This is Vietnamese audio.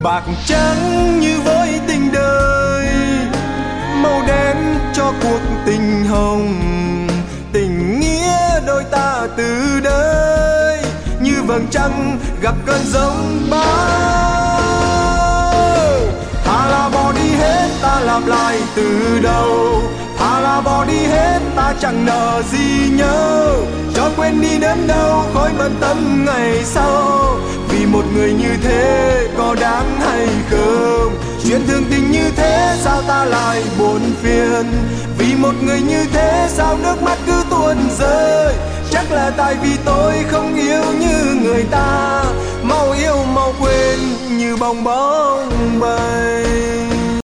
Bạc trắng như với tình đời, màu đen cho cuộc tình hồng. Tình nghĩa đôi ta từ đây, như vầng trăng gặp cơn giông bão. Thà là bỏ đi hết ta làm lại từ đầu, thà là bỏ đi hết ta chẳng nợ gì nhau. Cho quên đi đớn đau khói bận tâm ngày sau, vì một người như thế có đáng hay không? Chuyện thương tình như thế sao ta lại buồn phiền? Vì một người như thế sao nước mắt cứ tuôn rơi? Chắc là tại vì tôi không yêu như người ta, mau yêu mau quên như bong bóng bay.